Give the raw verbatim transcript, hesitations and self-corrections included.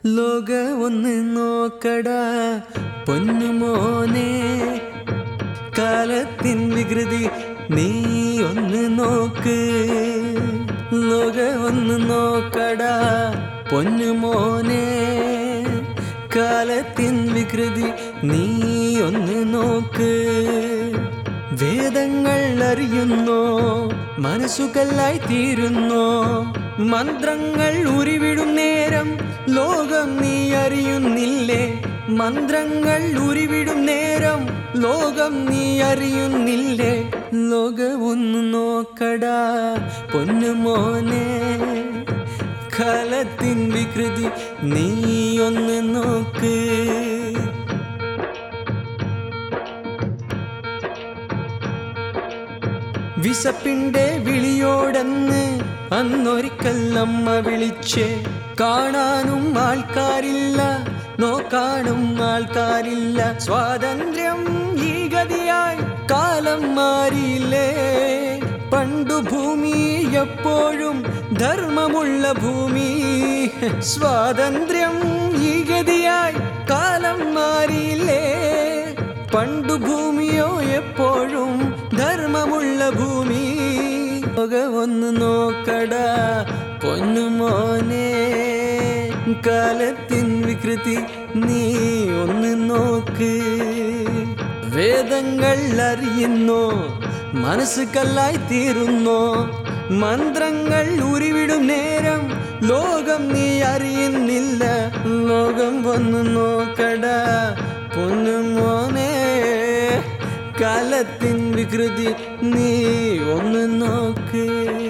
ലോക ഒന്ന് നോക്കടാ പൊന്നുമോനെ, കാലത്തിൻ വികൃതി നീ ഒന്ന് നോക്ക്. ലോക ഒന്ന് നോക്കടാ പൊന്നുമോനെ, കാലത്തിൻ വികൃതി നീ ഒന്ന് നോക്ക്. വേദങ്ങൾ അറിയുന്നോ, മനസ്സുകല്ലായി തീരുന്നോ, മന്ത്രങ്ങൾ ഉരുവിടും നേരം ലോകം നീ അറിയുന്നില്ലേ. മന്ത്രങ്ങൾ ഉരുവിടും നേരം ലോകം നീ അറിയുന്നില്ലേ. ലോകം ഒന്ന് നോക്കടാ പൊന്നുമോനെ, കാലത്തിൻ വികൃതി നീ ഒന്ന് നോക്ക്. വിശപ്പിൻ്റെ വിളിയോടന്ന് അന്നൊരിക്കൽ അമ്മ വിളിച്ച്, കാണാനും ആൾക്കാരില്ല, നോക്കാനും ആൾക്കാരില്ല. സ്വാതന്ത്ര്യം ഈ ഗതിയായി കാലം മാറിയില്ലേ. പണ്ടു ഭൂമി എപ്പോഴും ധർമ്മമുള്ള ഭൂമി. സ്വാതന്ത്ര്യം ഈ ഗതിയായി കാലം മാറിയില്ലേ. പണ്ടു ഭൂമിയോ എപ്പോഴും ധർമ്മമുള്ള ഭൂമി. ഒന്ന് നോക്കടാ പൊന്നുമോനെ, കാലത്തിൻ വികൃതി നീ ഒന്ന് നോക്ക്. വേദങ്ങൾ അറിയുന്നോ, മനസ്സ് കല്ലായി തീരുന്നോ, മന്ത്രങ്ങൾ ഉരുവിടും നേരം ലോകം നീ അറിയുന്നില്ല. ലോകം ഒന്ന് നോക്കടാ പൊന്നുമോനെ, കാലത്തിൻ വികൃതി നീ ഒന്ന് നോക്ക്.